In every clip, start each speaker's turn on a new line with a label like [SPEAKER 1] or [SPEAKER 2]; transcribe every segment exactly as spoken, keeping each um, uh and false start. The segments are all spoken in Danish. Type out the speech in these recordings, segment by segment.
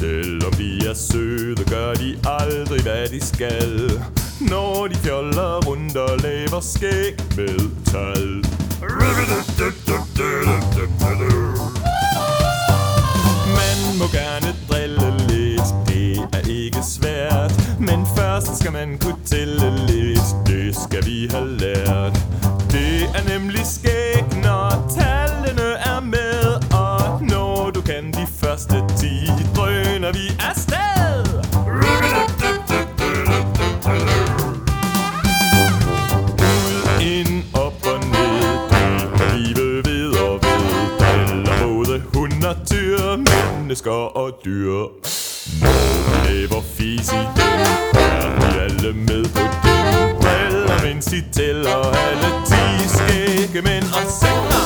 [SPEAKER 1] Selvom de er søde, gør de aldrig hvad de skal, når de fjoller rundt og laver skæg med tal. Man må gerne drille lidt, det er ikke svært, men først skal man kunne tælle lidt, det skal vi have lært. Det er nemlig skæg, når tallene er med, og når du kan de første ti, drøner vi afsted. Ud, ind, op og ned, det er livet ved og ved, driller både hund og dyr, mennesker og dyr. Når vi laver fis i den, er vi alle med på den, driller mens de tæller alle ti skægge mænd og sænger.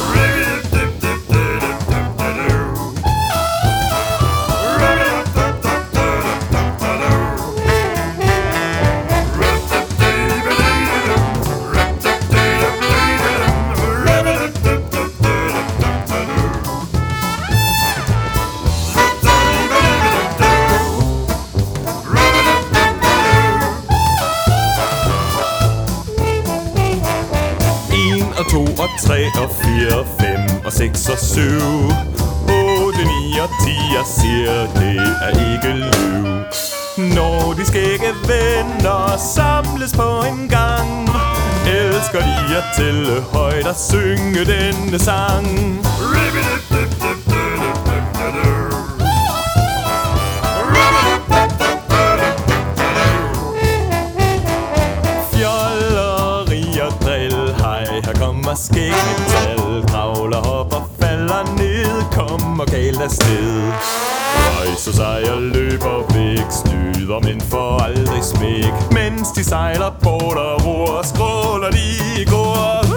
[SPEAKER 1] Og to og tre og fire og fem og seks og syv, otte, ni og ti, jeg siger, det er ikke løv. Når de skægge venner samles på en gang, elsker de at tælle højt og synge denne sang. Her kommer skæggetal, kravler, hopper, falder ned, kommer galt afsted. Rejser sig og løber væk, snyder, men får aldrig smæk. Mens de sejler bort og roer, skråler de i går.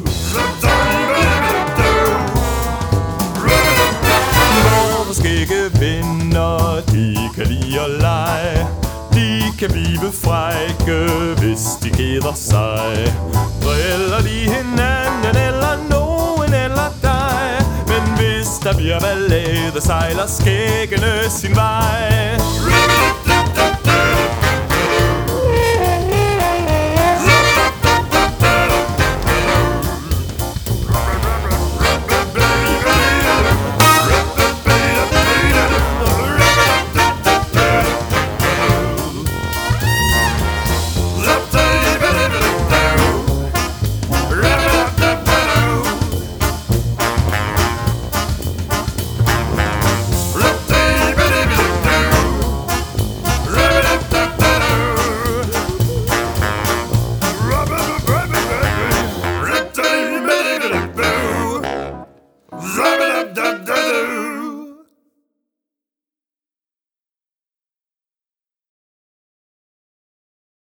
[SPEAKER 1] Når skægge venner, de kan lide at lege, de kan blive frække, hvis de keder sig. Driller de hinanden eller nogen eller dig, men hvis der bliver ballade, sejler skæggene sin vej.